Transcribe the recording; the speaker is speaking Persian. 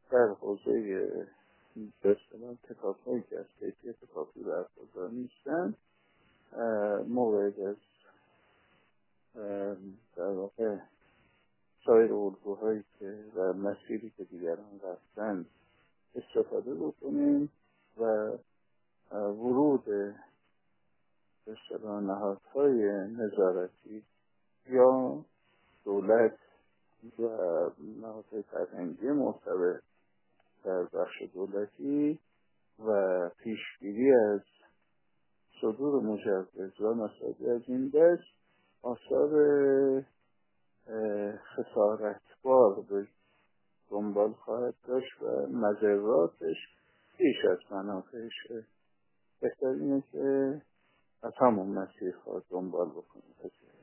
در حوزه به اصطلاح کتاب‌هایی که از کیفیت کافی برخوردار نیستن، مورد از در واقع سایر الگوهایی که و مسیری که دیگران رفتن استفاده بکنیم و ورود به اصطلاح نهادهای نظارتی یا دولت و نهادهای فرهنگی مرتبط در بخش دولتی و پیشگیری از صدور مجوز و مسائل از این دست آثار خسارتبار به دنبال خواهد داشت و مضراتش بیش از منافعشه. بهتر اینه که از همون مسیر خواهد دنبال بکنیم.